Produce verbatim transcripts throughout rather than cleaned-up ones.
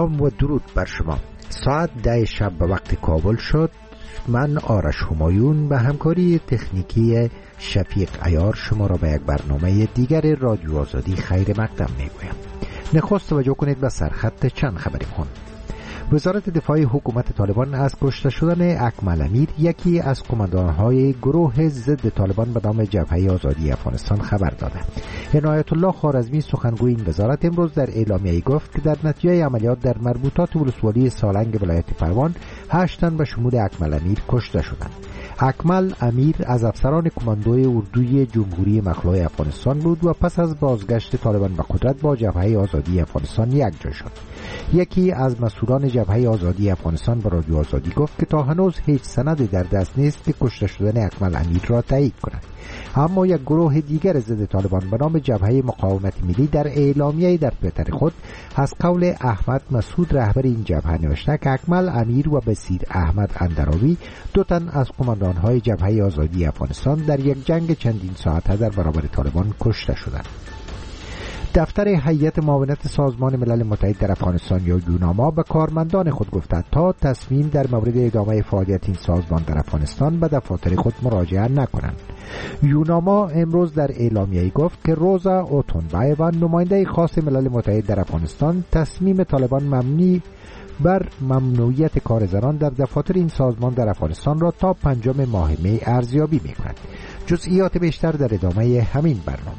سلام و درود بر شما. ساعت ده شب به وقت کابل شد. من آرش همایون به همکاری تکنیکی شفیق عیار شما را به یک برنامه دیگر رادیو آزادی خیر مقدم میگویم. نخست توجه کنید به سرخط چند خبری مهم. وزارت دفاع حکومت طالبان از کشته شدن اکمل امیر، یکی از کماندانهای گروه ضد طالبان به نام جبهه آزادی افغانستان، خبر داده. عنایت الله خوارزمی سخنگوی این وزارت امروز در اعلامیه‌ای گفت که در نتیجه عملیات در مربوطات ولسوالی سالنگ ولایت پروان هشت تن به شمول اکمل امیر کشته شدند. اکمل امیر از افسران کماندوی اردوی جمهوری مخلوع افغانستان بود و پس از بازگشت طالبان به قدرت با جبهه آزادی افغانستان یکجا شد. یکی از مسئولان جبهه آزادی افغانستان به رادیو آزادی گفت که تا هنوز هیچ سندی در دست نیست که کشته شدن اکمل امیر را تایید کند. اما یک گروه دیگر ضد طالبان به نام جبهه مقاومت ملی در اعلامیه‌ای در توییتر خود از قول احمد مسعود رهبر این جبهه نوشته که اکمل امیر و بصیر احمد اندراوی دو تن از کماندانهای جبهه آزادی افغانستان در یک جنگ چندین ساعته در برابر طالبان کشته شدند. دفتر هیئت معاونت سازمان ملل متحد در افغانستان یا یوناما به کارمندان خود گفته تا تصمیم در مورد ادامه فعالیت این سازمان در افغانستان به دفاتر خود مراجعه نکنند. یوناما امروز در اعلامیه‌ای گفت که روزا اوتونبایوان، نماینده خاص ملل متحد در افغانستان، تصمیم طالبان مبنی بر ممنوعیت کار زنان در دفاتر این سازمان در افغانستان را تا پنجم ماه می ارزیابی می‌کند. جزئیات بیشتر در ادامه همین برنامه.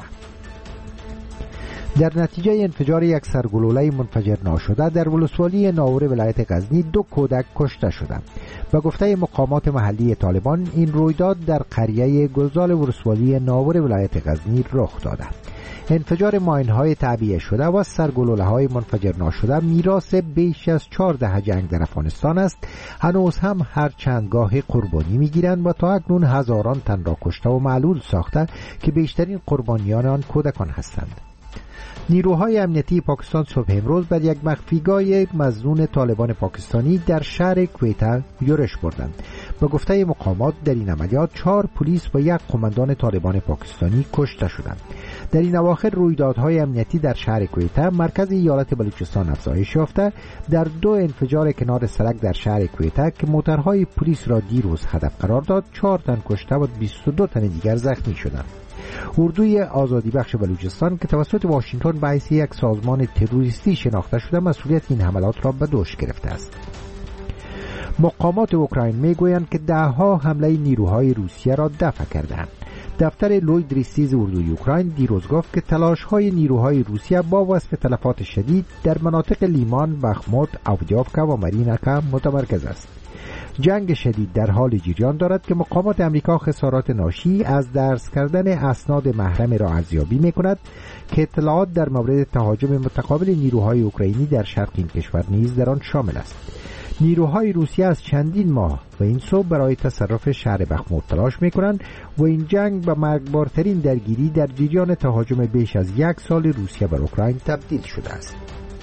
در نتیجه انفجار یک سرگلوله منفجر ناشده در ولسوالی ناور ولایت غزنی دو کودک کشته شدند. به گفته مقامات محلی طالبان این رویداد در قریه گلزار ولسوالی ناور ولایت غزنی رخ داده. انفجار ماین‌های تعبیه شده و سرگلوله‌های منفجر ناشده میراث بیش از چهار دهه جنگ در افغانستان است. هنوز هم هر چندگاه قربانی می‌گیرند و تا اکنون هزاران تن را کشته و معلول ساخته که بیشترین قربانیان آن کودکان هستند. نیروهای امنیتی پاکستان صبح امروز بر یک مخفیگاه مظنون طالبان پاکستانی در شهر کویتا یورش بردند. به گفته مقامات در این عملیات چهار پلیس و یک قماندان طالبان پاکستانی کشته شدند. در این اواخر رویدادهای امنیتی در شهر کویتا مرکز ایالت بلوچستان افزایش یافته. در دو انفجار کنار سړک در شهر کویتا که موترهای پلیس را دیروز هدف قرار داد، چهار تن کشته و بیست و دو تن دیگر زخمی شدند. اردوی آزادی بخش بلوچستان که توسط واشنگتن به حیث یک سازمان تروریستی شناخته شده، مسئولیت این حملات را به دوش گرفته است. مقامات اوکراین میگویند که دهها حمله نیروهای روسیه را دفع کردند. دفتر لوید ریستیز اردوی اوکراین دیروز گفت که تلاش‌های نیروهای روسیه با وصف تلفات شدید در مناطق لیمان، بخموت، آودیوفکا و مارینکا متمرکز است. جنگ شدید در حال جریان دارد که مقامات امریکا خسارات ناشی از درز کردن اسناد محرم را ارزیابی می‌کند که اطلاعات در مورد تهاجم متقابل نیروهای اوکراینی در شرق این کشور نیز در آن شامل است. نیروهای روسیه از چندین ماه و این صبح برای تصرف شهر بخموت تلاش می‌کنند و این جنگ به مرگبارترین درگیری در جریان تهاجم بیش از یک سال روسیه بر اوکراین تبدیل شده است.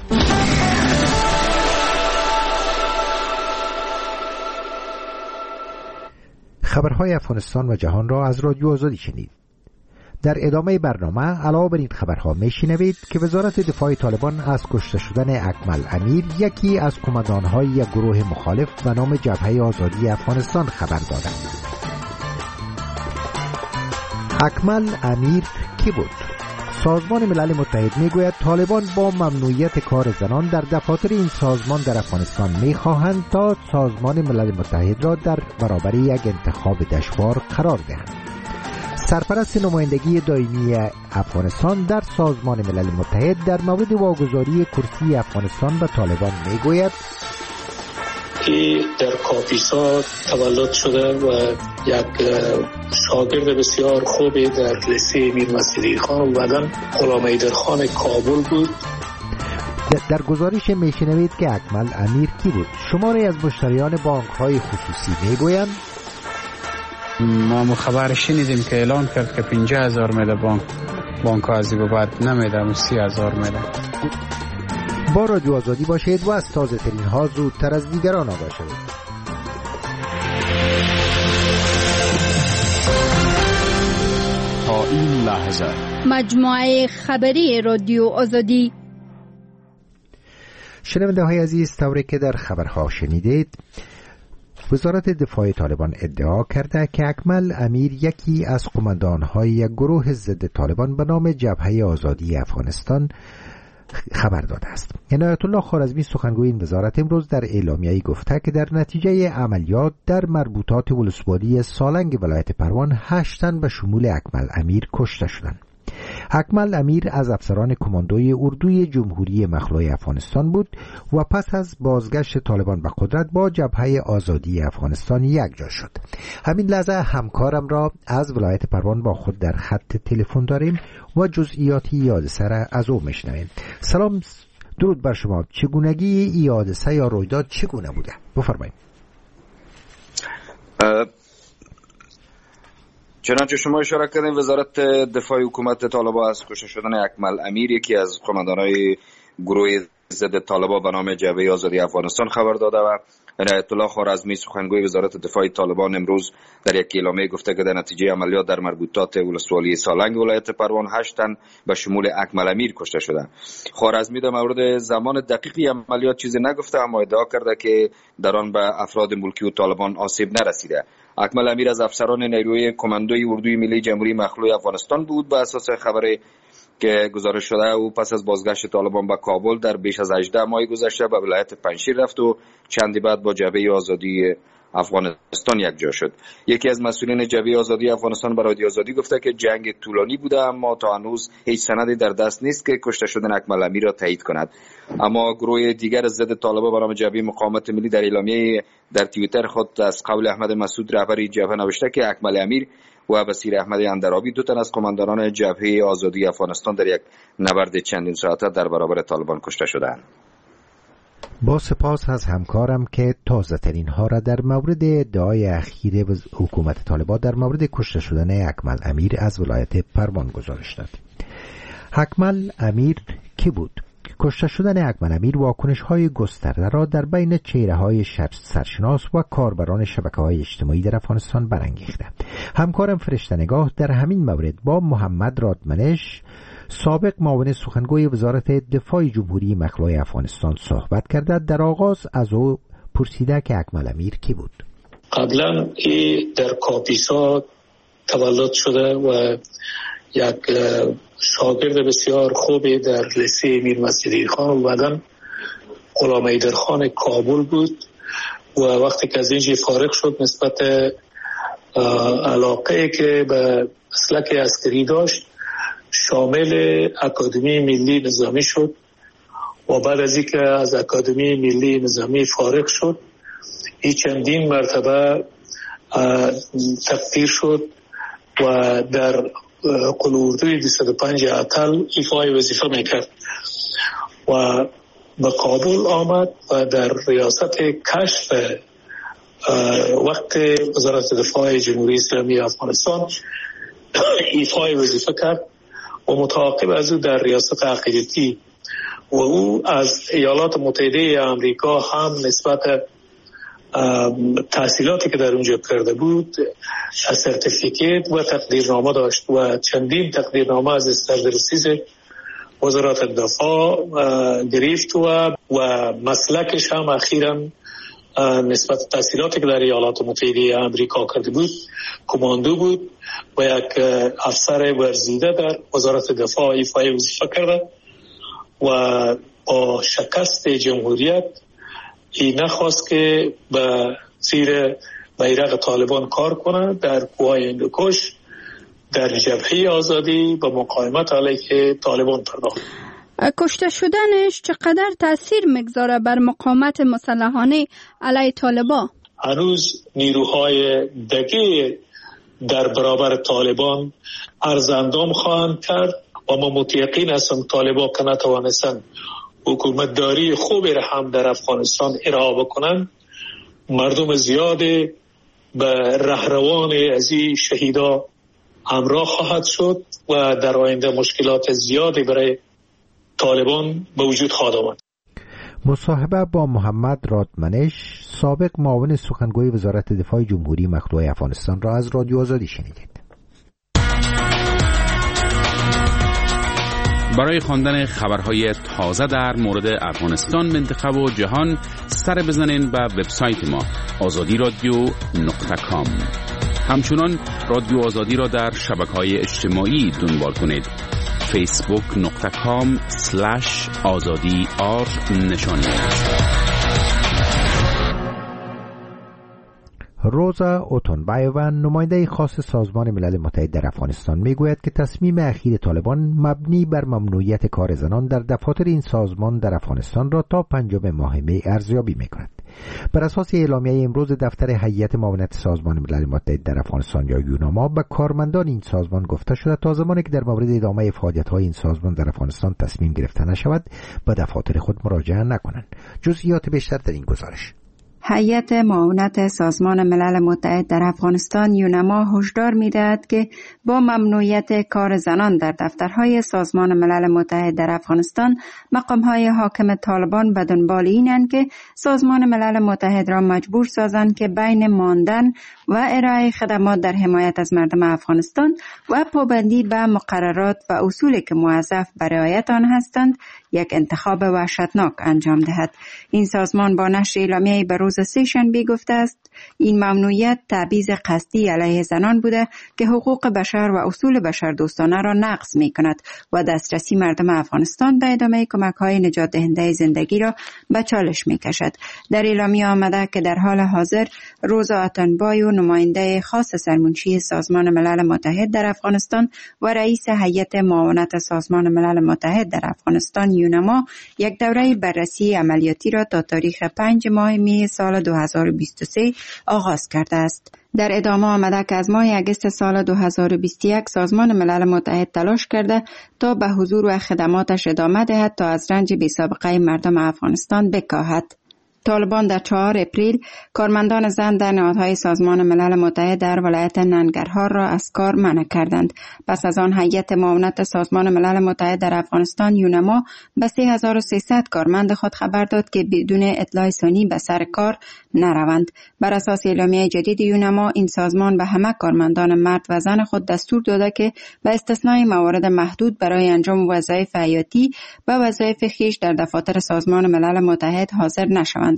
خبرهای افغانستان و جهان را از رادیو آزادی شنید. در ادامه برنامه علاوه بر این خبرها میشنوید که وزارت دفاع طالبان از کشته شدن اکمل امیر، یکی از کماندانهای یک گروه مخالف به نام جبهه آزادی افغانستان، خبر دادند. اکمل امیر کی بود؟ سازمان ملل متحد میگوید طالبان با ممنوعیت کار زنان در دفاتر این سازمان در افغانستان میخواهند تا سازمان ملل متحد را در برابر یک انتخاب دشوار قرار دهند. سرپرست نمایندگی دائمی افغانستان در سازمان ملل متحد در مورد واگذاری کرسی افغانستان به طالبان میگوید که در کاپیسا تولد شده و یک شاگرد بسیار خوبی در لیسه میر مسیری خان و بعداً غلام حیدرخان کابل بود. در گزارش میشنوید که اکمل امیر کی بود. شماری از مشتریان بانک های خصوصی میگویند ما خبر شنیدیم که اعلان کرد که پنجاه هزار میده بانک بانک ازی به بعد نمیده و سی هزار میده. با رادیو آزادی باشید و از تازه ترین ها زودتر از دیگران آگاه شوید. تا این لحظه مجموعه خبری رادیو آزادی. شنونده های عزیز، طوری که در خبرها شنیدید، وزارت دفاع طالبان ادعا کرده که اکمل امیر یکی از قماندان‌های یک گروه ضد طالبان به نام جبهه آزادی افغانستان خبر داده است. عنایت الله خوارزمی سخنگوی این وزارت امروز در اعلامیه‌ای گفته که در نتیجه عملیات در مربوطات ولسوالی سالنگ ولایت پروان هشت تن به شمول اکمل امیر کشته شدند. اکمل امیر از افسران کماندوی اردوی جمهوری مخلوع افغانستان بود و پس از بازگشت طالبان به قدرت با جبهه آزادی افغانستان یکجا شد. همین لحظه همکارم را از ولایت پروان با خود در خط تلفن داریم و جزئیاتی حادثه را از او میشنویم. سلام، درود بر شما. چگونگی این حادثه یا رویداد چگونه بوده؟ بفرمایید. چنانچه شما اشاره کردین، وزارت دفاع حکومت طالبان از کشته شدن اکمل امیر، یکی از قماندان‌های گروه ضد طالبان به نام جبهه آزادی افغانستان خبر داده و عنایت الله خوارزمی سخنگوی وزارت دفاع طالبان امروز در یک اعلامیه گفته که در نتیجه عملیات در مربوطات ولسوالی سالنگ ولایت پروان هشت تن به شمول اکمل امیر کشته شدند. خوارزمی در مورد زمان دقیقی عملیات چیزی نگفته، اما ادعا کرده که در آن به افراد ملکی و طالبان آسیب نرسیده. اکمل امیر از افسران نیروی کماندوی اردوی ملی جمهوری مخلوع افغانستان بود. به اساس خبر که گزارش شده او پس از بازگشت طالبان به کابل در بیش از هجده ماه گذشته به ولایت پنجشیر رفت و چندی بعد با جبهه آزادی افغانستان یکجا شد. یکی از مسئولین جبهه آزادی افغانستان به رادیو آزادی گفته که جنگ طولانی بوده، اما تا هنوز هیچ سندی در دست نیست که کشته شدن اکمل امیر را تایید کند. اما گروه دیگر ضد طالبان به نام جبهه مقاومت ملی در اعلامیه در توییتر خود از قول احمد مسعود رهبر جبهه نوشته که اکمل امیر و بصیر احمد اندرابی دو تن از قماندانان جبهه آزادی افغانستان در یک نبرد چندین ساعته در برابر طالبان کشته شدند. با سپاس از همکارم که تازه ترین ها را در مورد ادعای اخیر حکومت طالبان در مورد کشته شدن اکمل امیر از ولایت پروان گزارش داد. اکمل امیر کی بود؟ کشته شدن اکمل امیر واکنش های گسترده را در بین چهره های سرشناس و کاربران شبکه های اجتماعی در افغانستان برانگیخته. همکارم فرشته نگاه در همین مورد با محمد رادمنش، سابق معاون سخنگوی وزارت دفاع جمهوری مخلوع افغانستان صحبت کرده. در آغاز از او پرسیده که اکمل امیر کی بود؟ قبلا ای در کاپیسا تولد شده و یک شاگرد بسیار خوبی در لیسه میر مسجدی خان و بعدن غلام حیدرخان کابل بود و وقتی که از اینجا فارغ شد نسبت علاقه که به مسلک عسکری داشت شامل اکادمی ملی نظامی شد و بعد از اینکه از اکادمی ملی نظامی فارغ شد این چندین مرتبه تقدیر شد و در قلوردوی دویست و پنج اتل ایفای وظیفه میکرد و به کابل آمد و در ریاست کشف وقت وزارت دفاع جمهوری اسلامی افغانستان ایفای وظیفه کرد و متعاقب از او در ریاست عقیدتی و او از ایالات متحده آمریکا هم نسبت تحصیلاتی که در اونجا کرده بود سرتیفیکیت و تقدیرنامه داشت و چندین تقدیرنامه از استردرسیز وزارت دفاع گرفت و و مسلکش هم اخیراً نسبت تحصیلاتی که در ایالات متحده آمریکا کرده بود کماندو بود و یک افسر ورزیده در وزارت دفاع ایفای وظیفه کرده و با شکست جمهوریت این نخواست که به زیر بیرق طالبان کار کنه در کوههای هندوکش در جبهه آزادی به مقاومت علیه طالبان پرداخت. کشته شدنش چقدر تاثیر میگذاره بر مقاومت مسلحانه علیه طالبان؟ هنوز نیروهای دگه در برابر طالبان ارزاندام خواهند کرد و ما متیقین هستم طالبان که نتوانستند حکومتداری خوبی را هم در افغانستان ارائه بکنند مردم زیادی به رهروان از این شهیدا همراه خواهد شد و در آینده مشکلات زیادی برای طالبان به وجود خواهد آمد. مصاحبه با محمد رادمنش، سابق معاون سخنگوی وزارت دفاع جمهوری مخلوع افغانستان را از رادیو آزادی شنیدید. برای خواندن خبرهای تازه در مورد افغانستان، منطقه و جهان سر بزنین به وبسایت ما آزادی رادیو نقطه کام. همچنان رادیو آزادی را در شبکه‌های اجتماعی دنبال کنید. فیسبوک نقطه کام سلش آزادی آر نشانی. روزا اوتونبایوان، نماینده خاص سازمان ملل متحد در افغانستان، میگوید که تصمیم اخیر طالبان مبنی بر ممنوعیت کار زنان در دفاتر این سازمان در افغانستان را تا پنجم ماه می ارزیابی میکند. بر اساس اعلامیه امروز دفتر هیئت معاونت سازمان ملل متحد در افغانستان یا یوناما به کارمندان این سازمان گفته شده تا زمانی که در مورد ادامه فعالیت‌های این سازمان در افغانستان تصمیم گرفته نشود به دفاتر خود مراجعه نکنند. جزئیات بیشتر در این گزارش. هیئت معاونت سازمان ملل متحد در افغانستان یوناما هشدار می‌دهد که با ممنوعیت کار زنان در دفترهای سازمان ملل متحد در افغانستان، مقام‌های حاکم طالبان به دنبال اینند که سازمان ملل متحد را مجبور سازند که بین ماندن و ارائه خدمات در حمایت از مردم افغانستان و پابندی به مقررات و اصولی که موظف به رعایت آن هستند، یک انتخاب وحشتناک انجام دهد. این سازمان با نشر اعلامیه‌ای به روز سه‌شنبه گفته است این ممنوعیت تبعیض قصدی علیه زنان بوده که حقوق بشر و اصول بشردوستانه را نقض می‌کند و دسترسی مردم افغانستان به ادامه کمک‌های نجات دهنده زندگی را به چالش می‌کشد. در اعلامیه آمده که در حال حاضر روزا اوتونبایو، نماینده خاص سرمنشی سازمان ملل متحد در افغانستان و رئیس هیئت معاونت سازمان ملل متحد در افغانستان یوناما، یک دوره بررسی عملیاتی را تا تاریخ پنج ماه می سال دو هزار و بیست و سه آغاز کرده است. در ادامه آمده که از ماه اگست سال دو هزار و بیست و یک سازمان ملل متحد تلاش کرده تا به حضور و خدماتش ادامه دهد تا از رنج بی‌سابقه مردم افغانستان بکاهد. طالبان در چهارم اپریل کارمندان زن در نهادهای سازمان ملل متحد در ولایت ننگرهار را از کار منع کردند. پس از آن هیئت معاونت سازمان ملل متحد در افغانستان یوناما به سه هزار و سیصد کارمند خود خبر داد که بدون اطلاع ثانی به سر کار نروند. بر اساس اعلامیه جدید یوناما، این سازمان به همه کارمندان مرد و زن خود دستور داده که به استثنای موارد محدود برای انجام وظایف حیاتی و وظایف خویش در دفاتر سازمان ملل متحد حاضر نشوند.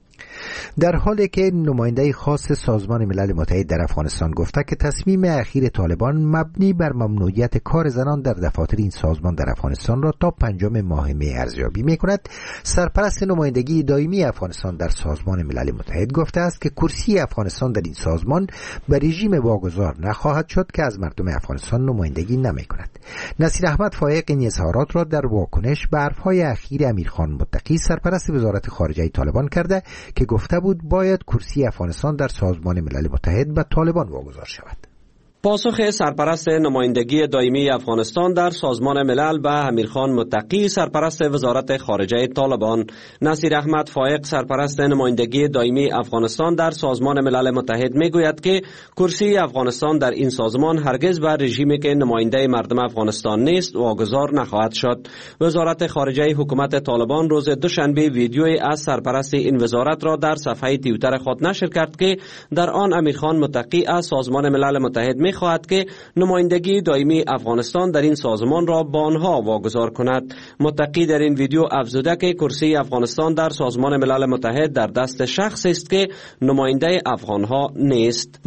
در حالی که نماینده خاص سازمان ملل متحد در افغانستان گفته که تصمیم اخیر طالبان مبنی بر ممنوعیت کار زنان در دفاتر این سازمان در افغانستان را تا پنجم ماه می ارزیابی می کند، سرپرست نمایندگی دائمی افغانستان در سازمان ملل متحد گفته است که کرسی افغانستان در این سازمان به رژیم واگذار نخواهد شد که از مردم افغانستان نمایندگی نمی کند. نصیر احمد فایق این اظهارات را در واکنش به حرفهای اخیر امیرخان متقی، سرپرست وزارت خارجه طالبان کرده که گفته بود باید کرسی افغانستان در سازمان ملل متحد به طالبان واگذار شود. پاسخ سرپرست نمایندگی دائمی افغانستان در سازمان ملل به امیرخان متقی، سرپرست وزارت خارجه طالبان. نصیر احمد فایق، سرپرست نمایندگی دائمی افغانستان در سازمان ملل متحد میگوید که کرسی افغانستان در این سازمان هرگز به رژیمی که نماینده مردم افغانستان نیست واگذار نخواهد شد. وزارت خارجه حکومت طالبان روز دوشنبه ویدیویی از سرپرست این وزارت را در صفحه توییتر خود نشر کرد که در آن امیرخان متقی از سازمان ملل متحد می خواهد که نمایندگی دائمی افغانستان در این سازمان را با آنها واگذار کند. متقی در این ویدیو افزوده که کرسی افغانستان در سازمان ملل متحد در دست شخصی است که نماینده افغانها نیست.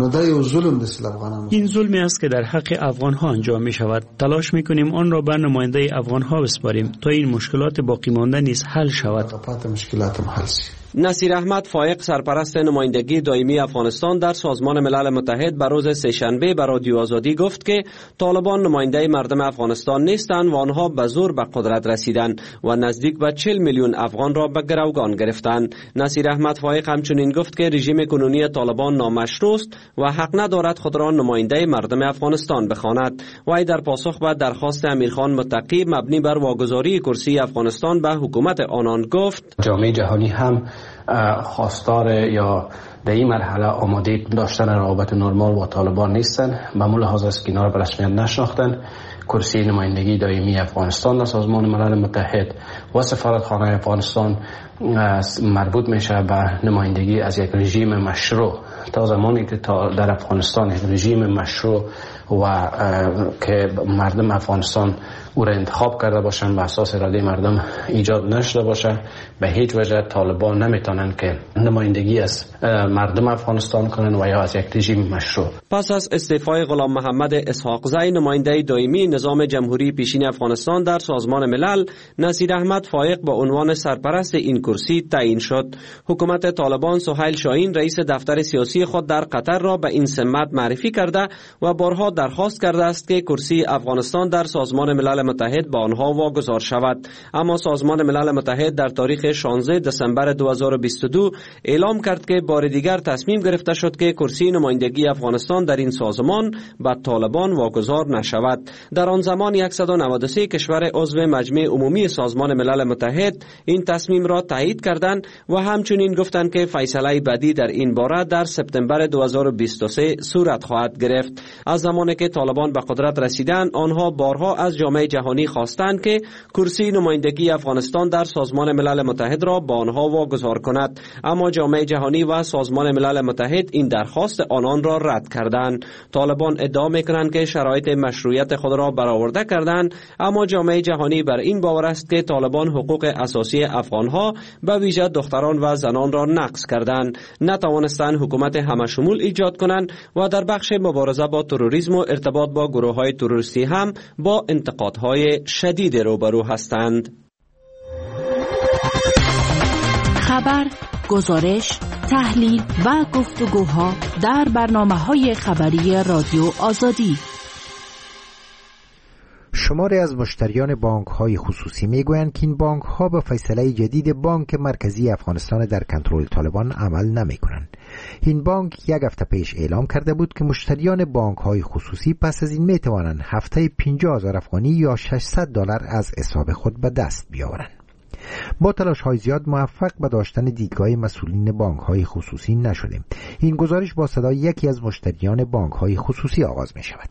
این ظلمی است که در حق افغانها انجام می شود. تلاش می کنیم آن را به نماینده افغانها بسپاریم تا این مشکلات باقی مانده نیز حل شود. نصیر احمد فایق، سرپرست نمایندگی دائمی افغانستان در سازمان ملل متحد بر روز سه‌شنبه به رادیو آزادی گفت که طالبان نماینده مردم افغانستان نیستند و آنها به زور به قدرت رسیدند و نزدیک به چهل میلیون افغان را به گروگان گرفتند. نصیر احمد فایق همچنین گفت که رژیم کنونی طالبان نامشروع است و حق ندارد خود را نماینده مردم افغانستان بخواند. وی در پاسخ به درخواست امیرخان متقی مبنی بر واگذاری کرسی افغانستان به حکومت آنان گفت جامعه جهانی هم خواستار یا در این مرحله آماده داشتن روابط نرمال با طالبان نیستن. به لحاظ است که اینا را به رسمیت نشناختن. کرسی نمایندگی دائمی افغانستان در سازمان ملل متحد و سفارتخانه افغانستان مربوط میشه به نمایندگی از یک رژیم مشروع. تا زمانی که در افغانستان یک رژیم مشروع و که مردم افغانستان او را انتخاب کرده باشن، به اساس اراده مردم ایجاد نشده باشه. به هیچ وجه طالبان نمیتونن که نمایندگی از مردم افغانستان کنن و یا از یک رژیم مشروع. پس از استعفای غلام محمد اسحاقزی نماینده دائمی نظام جمهوری پیشین افغانستان در سازمان ملل، نصیر احمد فایق با عنوان سرپرست این کرسی تعیین شد. حکومت طالبان سهیل شاهین رئیس دفتر سیاسی خود در قطر را به این سمت معرفی کرده و بارها درخواست کرده است که کرسی افغانستان در سازمان ملل متحد با آنها واگذار شود، اما سازمان ملل متحد در تاریخ شانزده دسامبر دو هزار و بیست و دو اعلام کرد که بار دیگر تصمیم گرفته شد که کرسی نمایندگی افغانستان در این سازمان به طالبان واگذار نشود. در آن زمان صد و نود و سه کشور عضو مجمع عمومی سازمان ملل متحد این تصمیم را تایید کردند و همچنین گفتند که فیصله بعدی در این باره در سپتامبر دو هزار و بیست و سه صورت خواهد گرفت. از زمانی که طالبان به قدرت رسیدند، آنها بارها از جامعه جهانی خواستند که کرسی نمایندگی افغانستان در سازمان ملل متحد را با آنها واگذار کند، اما جامعه جهانی و سازمان ملل متحد این درخواست آنان را رد کردند. طالبان ادعا می‌کنند که شرایط مشروعیت خود را برآورده کردند، اما جامعه جهانی بر این باور است که طالبان حقوق اساسی افغانها به ویژه دختران و زنان را نقض کردند، نتوانستند حکومت همشمول ایجاد کنند و در بخش مبارزه با تروریسم و ارتباط با گروه‌های تروریستی هم با انتقادهای شدید روبرو هستند. خبر، گزارش، تحلیل و گفتگوها در برنامه‌های خبری رادیو آزادی. شماری از مشتریان بانک‌های خصوصی میگویند که این بانک‌ها به فیصله جدید بانک مرکزی افغانستان در کنترل طالبان عمل نمی‌کنند. این بانک یک هفته پیش اعلام کرده بود که مشتریان بانک‌های خصوصی پس از این می‌توانند هفته پنجاه هزار افغانی یا ششصد دلار از حساب خود به دست بیاورند. با تلاش‌های زیاد موفق به داشتن دیدگاه مسئولین بانک‌های خصوصی نشدیم. این گزارش با صدای یکی از مشتریان بانک‌های خصوصی آغاز می‌شود.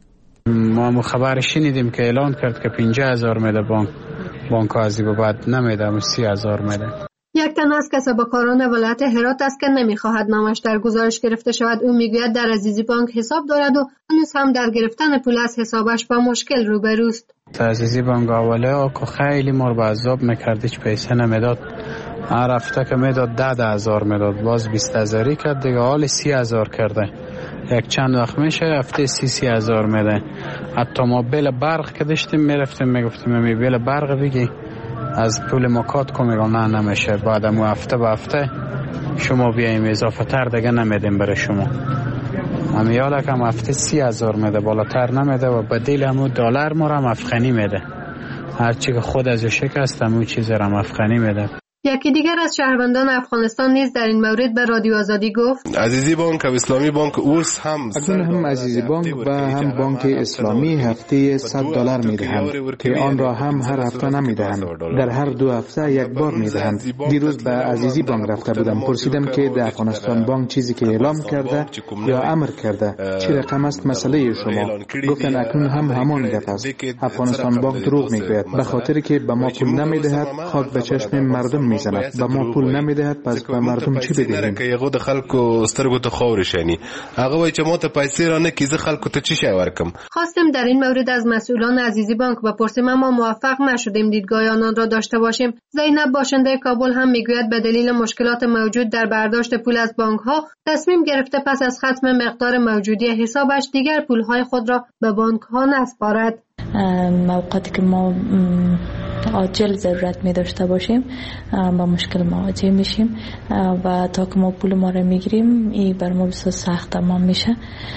ما خبر شنیدیم که اعلان کرد که پنجاه هزار میده بانک بانک از این بعد نمیده، سی هزار میده. یک تن از کسبکاران ولایت هرات است که نمیخواهد نامش در گزارش گرفته شود. او میگوید در عزیزی بانک حساب دارد و هنوز هم در گرفتن پول از حسابش با مشکل روبروست. عزیزی بانک اوله آکو خیلی مار به عذاب میکرد، هیچ پیسه نمیداد. هر هفته که میداد ده ده هزار میداد، باز بیست هزاری کرد دیگه، حال سی هزار کرده. یک چند وقت میشه هفته سی سی هزار میده. حتی ما بیل برق که داشتیم میرفتیم میگفتیم می بیل برق بگی از پول مکات کن، میگم نه نمیشه، بعد مو هفته به هفته شما بیاییم اضافه تر دیگه نمیدیم برای شما. امیالا که هم هفته سی هزار میده، بالاتر نمیده و بدیل همو دلار ما هم افغانی میده. هرچی که خود از شکست همو چیز را افغانی میده. یکی دیگر از شهروندان افغانستان نیز در این مورد به رادیو آزادی گفت عزیزی بانک و اسلامی بانک اوس هم اکنون هم عزیزی بانک و هم بانک اسلامی هفته صد دلار میدهند که آن را هم هر هفته نمیدهند، در هر دو هفته یک بار میدهند. دیروز به عزیزی بانک رفته بودم، پرسیدم که در افغانستان بانک چیزی که اعلام کرده یا امر کرده چه رقم است مسئله شما؟ گفتن اکنون هم همان گپ است. افغانستان بانک دروغ میگوید، به خاطر که به ما پول نمیدهد خاک به چشم مردم میزند. به ما پول نمیدهد، پس به مردم چی بدهیم؟ که یغو د خلکو سترګو ته خور شنی هغه وای چې ماته پیسې را نه کیزه خلکو ته چی شي ورکم. خواستم در این مورد از مسئولان عزیزی بانک بپرسیم اما موفق نشدیم دیدگاه آنان را داشته باشیم. زینب باشنده کابل هم میگوید به دلیل مشکلات موجود در برداشت پول از بانک ها تصمیم گرفته پس از ختم مقدار موجودی حسابش دیگر پول های خود را به بانک ها نسپارد. موقعی که ما عاجل ضرورت می داشته باشیم با مشکل مواجه میشیم و تا که ما پول ما رو میگیریم این بر ما بسیار سخت تمام میشه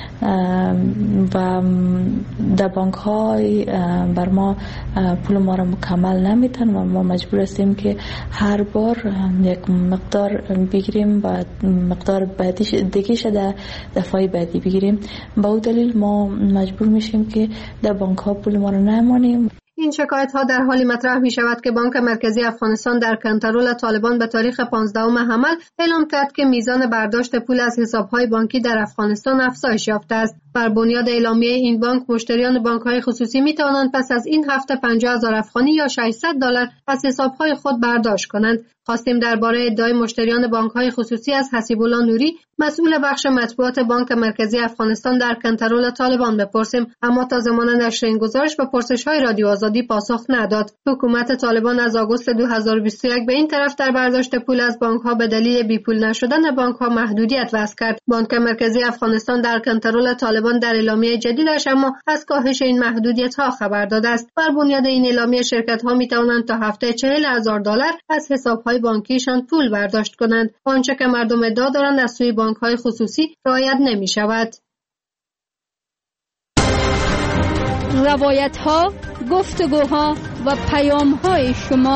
و در بانک ها بر ما پول ما رو مکمل نمیتن و ما مجبور هستیم که هر بار یک مقدار بگیریم و مقدار بعدیش دیگهش در دفعه بعدی بگیریم. با اون دلیل ما مجبور میشیم که در بانک ها پول ما رو نمانیم. این شکایت ها در حالی مطرح می شود که بانک مرکزی افغانستان در کنترل طالبان به تاریخ پانزدهم حمل اعلام کرد که میزان برداشت پول از حسابهای بانکی در افغانستان افزایش یافته است. بر بنیاد اعلامیه این بانک، مشتریان بانک‌های خصوصی می‌توانند پس از این هفته پنجاه هزار افغانی یا ششصد دلار از حساب‌های خود برداشت کنند. خواستیم درباره ادعای مشتریان بانک‌های خصوصی از حسیب‌الله نوری، مسئول بخش مطبوعات بانک مرکزی افغانستان در کنترل طالبان بپرسیم، اما تا زمان نشر این گزارش به پرسش‌های رادیو آزادی پاسخ نداد. حکومت طالبان از آگوست دو هزار و بیست و یک به این طرف در برداشت پول از بانک‌ها به دلیل بیپول نشدن بانک‌ها محدودیت وضع کرد. بانک مرکزی افغانستان در کنترل طالبان در اعلامیه جدیدش اما از کاهش این محدودیت‌ها خبر داده است. بر بنیاد این اعلامیه شرکت‌ها می‌توانند تا هفته چهل هزار دلار از حساب‌های بانکیشان پول برداشت کنند. آنچه که مردم ادعا دارند از سوی بانک‌های خصوصی رعایت نمی‌شود. روایت‌ها، گفتگوها و پیام‌های شما.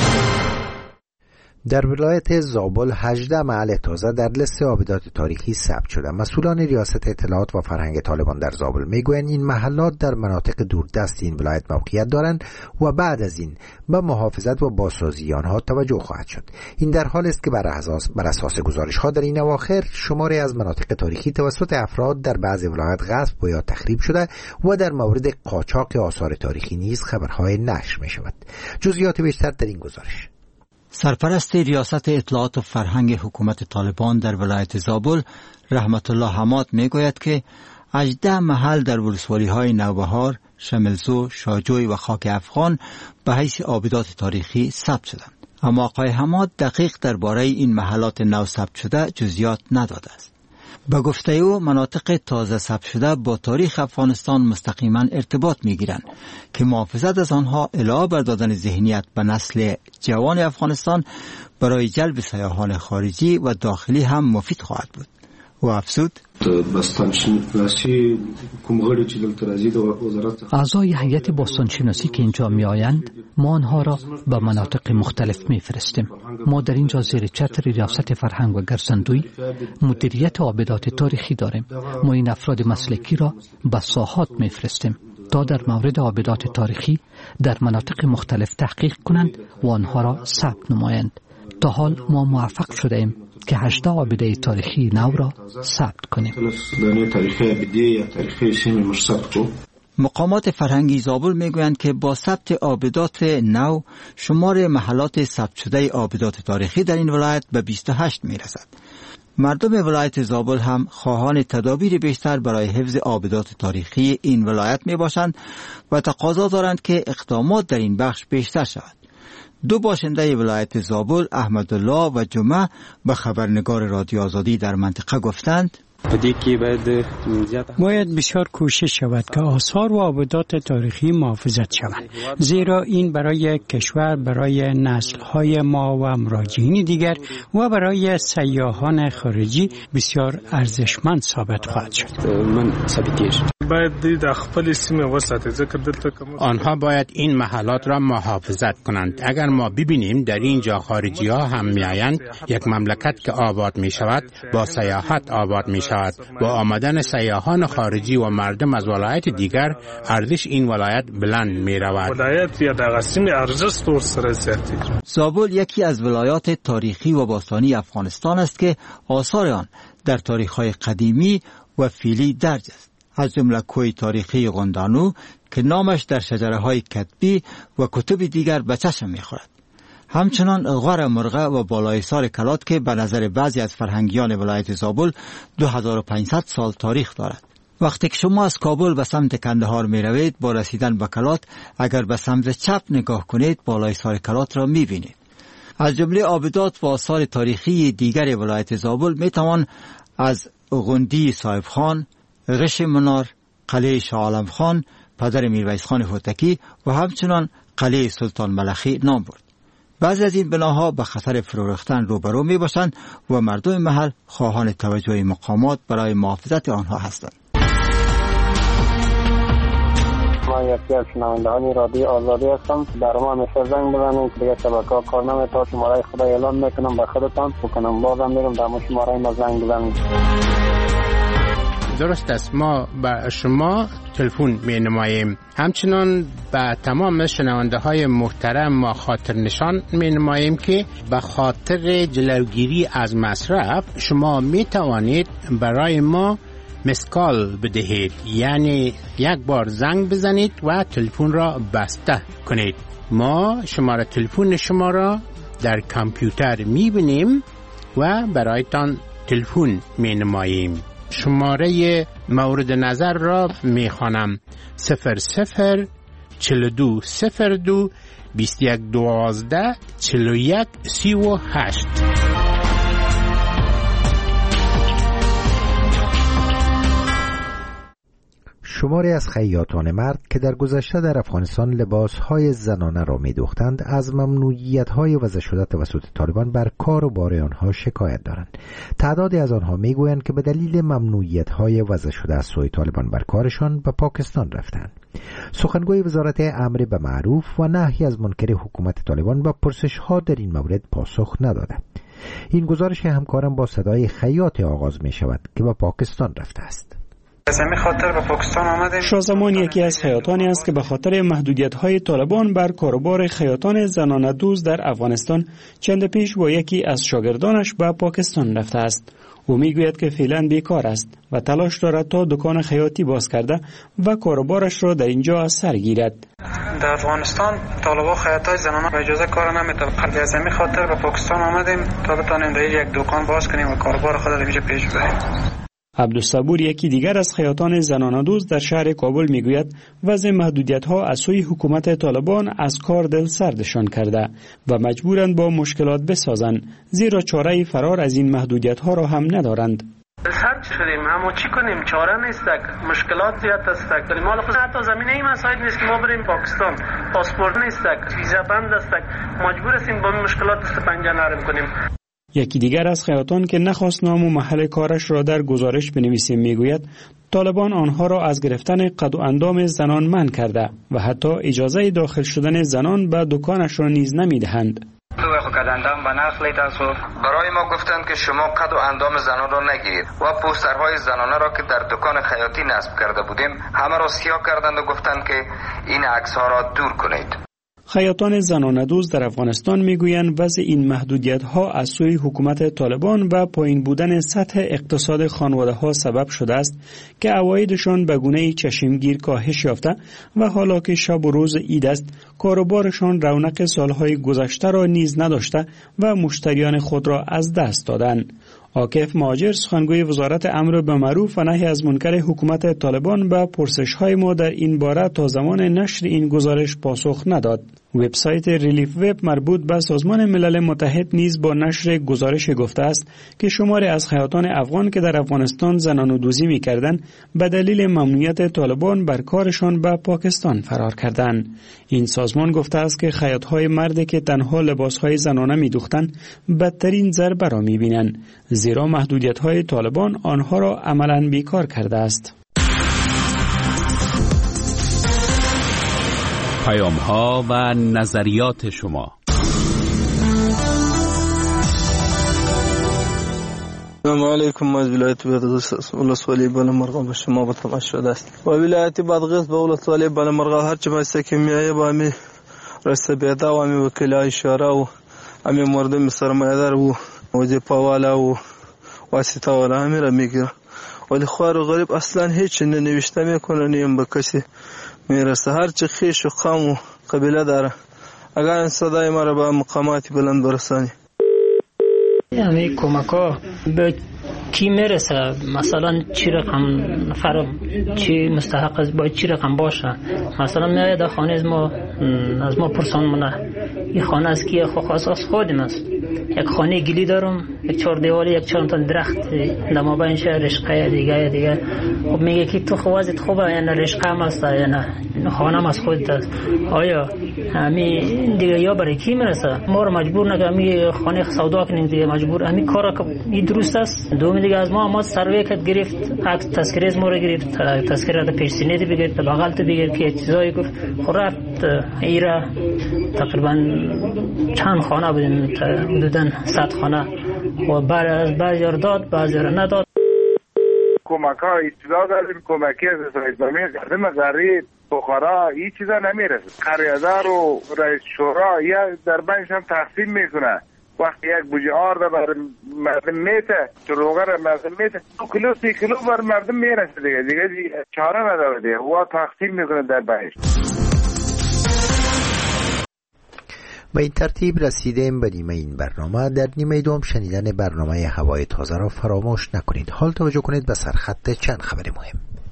در ولایت زابل هجده محل تازه در لیست آبدات تاریخی ثبت شده. مسئولان ریاست اطلاعات و فرهنگ طالبان در زابل میگویند این محلات در مناطق دوردست این ولایت موقعیت دارند و بعد از این به محافظت و بازسازی آنها توجه خواهد شد. این در حال است که بر اساس بر اساس گزارش ها در این اواخر شماری از مناطق تاریخی توسط افراد در بعضی ولایات غصب و یا تخریب شده و در مورد قاچاق آثار تاریخی نیز خبرهای نشر می شود. جزئیات بیشتر در این گزارش. سرپرست ریاست اطلاعات و فرهنگ حکومت طالبان در ولایت زابل رحمت الله حماد می گوید که هجده محل در ولسوالی های نوبهار، شملزو، شاجوی و خاک افغان به حیث آبدات تاریخی ثبت شدند. اما آقای حماد دقیق درباره این محلات نو ثبت شده جزئیات نداده است. به گفته او مناطق تازه ثبت شده با تاریخ افغانستان مستقیما ارتباط میگیرند که محافظت از آنها علاوه بر دادن ذهنیت به نسل جوان افغانستان برای جلب سیاحان خارجی و داخلی هم مفید خواهد بود. و افزود اعضای هیئت باستانشناسی که اینجا می آیند ما آنها را به مناطق مختلف می فرستیم. ما در اینجا زیر چتر ریاست فرهنگ و گرسندوی مدیریت آبدات تاریخی داریم. ما این افراد مسلکی را به ساحات می فرستیم تا در مورد آبدات تاریخی در مناطق مختلف تحقیق کنند و آنها را ثبت نمایند. تا حال ما موفق شده ایم که هجده آبده تاریخی نو را ثبت کنیم. مقامات فرهنگی زابل میگویند که با ثبت آبدات نو شمار محلات ثبت شده آبدات تاریخی در این ولایت به بیست و هشت میرسد. مردم ولایت زابل هم خواهان تدابیر بیشتر برای حفظ آبدات تاریخی این ولایت می باشند و تقاضا دارند که اقدامات در این بخش بیشتر شود. دو باشنده ولایت زابل احمدالله و جمعه به خبرنگار رادیو آزادی در منطقه گفتند باید بسیار کوشش شود که آثار و آبدات تاریخی محافظت شوند، زیرا این برای کشور، برای نسل‌های ما و مراجعین دیگر و برای سیاحان خارجی بسیار ارزشمند ثابت خواهد شد. من ثابتیش آنها باید این محلات را محافظت کنند. اگر ما ببینیم در اینجا خارجی ها هم می آیند، یک مملکت که آباد می شود با سیاحت آباد می شود. با آمدن سیاحان خارجی و مردم از ولایت دیگر ارزش این ولایت بلند می رود. زابل یکی از ولایات تاریخی و باستانی افغانستان است که آثار آن در تاریخ‌های قدیمی و فعلی درج است. از جمله کوه تاریخی غندانو که نامش در شجره‌های کتبی و کتب دیگر به چشم می‌خورد. همچنان غار مرغه و بالایسار کلات که به نظر بعضی از فرهنگیان ولایت زابل دو هزار و پانصد سال تاریخ دارد. وقتی که شما از کابل به سمت کندهار می روید، با رسیدن به کلات اگر به سمت چپ نگاه کنید بالایسار کلات را می بینید. از جمله آبدات و آثار تاریخی دیگر ولایت زابل می توان از غندی صاحب خان، غش منار، قلعه شاه عالم خان، پدر میرویس خان هوتکی و همچنان قلعه سلطان ملخی نام برد. بعضی از این بناها به خطر فرو ریختن روبرو می باشند و مردم محل خواهان توجه مقامات برای محافظت آنها هستند. ما یکی از شنوندگان رادیو آزادی هستم. در ما همیشه زنگ بزنید که دیگه شبکه‌ها کار نمی‌کنه. شماره خدا اعلان میکنم به خودتان بکنم بازم میرم در ما شماره ما زنگ بزنید. درست است، ما به شما تلفن می نماییم. همچنان به تمام شنونده های محترم ما خاطر نشان می نماییم که به خاطر جلوگیری از مصرف شما می توانید برای ما مسکال بدهید، یعنی یک بار زنگ بزنید و تلفن را بسته کنید. ما شماره تلفن شما را در کامپیوتر میبینیم و برایتان تلفن مینماییم. شماره مورد نظر را میخوانم: صفر صفر چهل و دو صفر دو بیست و یک دوازده چهل و یک سی و هشت. شماری از خیاطان مرد که در گذشته در افغانستان لباسهای زنانه را می‌دوختند از ممنوعیت‌های وضع شده توسط طالبان بر کار و بار آنها شکایت دارند. تعدادی از آنها می‌گویند که به دلیل ممنوعیت‌های وضع شده از سوی طالبان بر کارشان به پاکستان رفتند. سخنگوی وزارت امر به معروف و نهی از منکر حکومت طالبان به پرسش‌ها در این مورد پاسخ نداده. این گزارش همکارم با صدای خیاط آغاز می‌شود که به پاکستان رفته است. شازمان یکی از خیاطانی است که به خاطر محدودیت‌های طالبان بر کاروبار خیاطان زنانه دوز در افغانستان چند پیش با یکی از شاگردانش به پاکستان رفته است. او میگوید که فعلا بیکار است و تلاش دارد تا دکان خیاطی باز کرده و کاروبارش را در اینجا از سر گیرد. در افغانستان طالبان خیاطای زنانه به اجازه کار نمیده. از همین خاطر به پاکستان آمدیم تا بتونیم در یک دکان باز کنیم و کاروبار خود را اینجا پیش ببریم. عبدالصبور یکی دیگر از خیاطان زنانه دوز در شهر کابل میگوید وضع محدودیت‌ها از سوی حکومت طالبان از کار دل سردشان کرده و مجبورند با مشکلات بسازند، زیرا چاره فرار از این محدودیت‌ها را هم ندارند. سرد شدیم، اما چی کنیم؟ چاره نیستک، مشکلات زیاد استک. مال خود حتی زمینه ای مسائل نیست که ما بریم پاکستان، پاسپورت نیستک، ویزا بند استک، مجبور هستیم با مشکلات دست پنجه نرم کنیم. یکی دیگر از خیاطان که نخواست نام و محل کارش را در گزارش بنویسیم میگوید طالبان آنها را از گرفتن قد و اندام زنان منع کرده و حتی اجازه داخل شدن زنان به دکانش را نیز نمیدهند. برای ما گفتند که شما قد و اندام زنان را نگیرید و پوسترهای زنانه را که در دکان خیاطی نصب کرده بودیم همه را سیاه کردند و گفتند که این عکس‌ها را دور کنید. خیاطان زنانه دوز در افغانستان میگویند وضع این محدودیت‌ها از سوی حکومت طالبان و پایین بودن سطح اقتصاد خانواده‌ها سبب شده است که عوایدشان به گونه‌ای چشمگیر کاهش یافته و حالا که شب و روز عید است کاروبارشان رونق سالهای گذشته را نیز نداشته و مشتریان خود را از دست دادند. عاکف مهاجر سخنگوی وزارت امر به معروف و نهی از منکر حکومت طالبان به پرسش‌های ما در این باره تا زمان نشر این گزارش پاسخ نداد. وبسایت ریلیف وب مربوط به سازمان ملل متحد نیز با نشر گزارش گفته است که شماری از خیاطان افغان که در افغانستان زنانه‌دوزی می‌کردند به دلیل ممنوعیت طالبان بر کارشان به پاکستان فرار کردند. این سازمان گفته است که خیاط‌های مردی که تنها لباس‌های زنانه می‌دوختند بدترین ضربه را می‌بینند، زیرا محدودیت‌های طالبان آنها را عملاً بیکار کرده است. پیام‌ها و نظریات شما. السلام علیکم. از ولایت بادغیس ولسوالی بالامرغ به شما با تماس شده است. و ولایت بادغیس به ولسوالی بالامرغ هر چه بایسته که میایه با می رسته بیدا و می وکیلای شورا و امی مردم سرمایه‌دار و وظیفه والا و واسطه والا همین را میگیره، ولی خوار و غریب اصلا هیچ ننوشته میکنه، نیم به کسی میرسه. هر چه خیش و قوم و قبیله داره، اگر این صدای ما را به مقامات بلند برسانی. یعنی کمک ها به کی میرسه؟ مثلا چی رقم نفر چی مستحق است، باید چی رقم باشه؟ مثلا میاید در خانه از ما از ما پرسان منه این خانه از کیه؟ خو خاص از خودم است. یک خانه گلی دارم، یک چهار دیوالی، یک چهار تا درخت در مابینش رشقه دیگه دیگه. خب میگه که تو خوازت خوبه یا نه رشقه هم است یا نه خانه هم از خودت است. آیا همین دیگه یا برای کی میرسه؟ ما رو مجبور نکنه می خانه سودا کنیم دیگه، مجبور همین کارا که این درست است. دوم دیگه از ما ما سروی کت گرفت، عکس تذکره از ما رو گرفت، تذکره در پیش سینه بگیر، در بغل تو بگیر که چیزایی گفت. خورد ایرا تقریبا چند خانه بودیم، حدوداً صد خانه و بعد از بعضی را داد بعضی را نداد. کمک ها اطلاع داریم، کمکی از اسلامی خدم غریب بخارا این چیزا نمیرسه. قریادار و رئیس شورا یا در بینش هم تقسیم میکنه، وقتی یک بوجه آرد بر مردم میته تو روغر مردم میته دو کیلو سی کیلو بر مردم میرسه دیگه دیگه چاره نداره دیگه و تقسیم میکنه در بهشت. به این ترتیب رسیدیم به نیمه این برنامه. در نیمه دوم شنیدن برنامه هوای تازه را فراموش نکنید. حال توجه کنید به سرخط چند خبر مهم.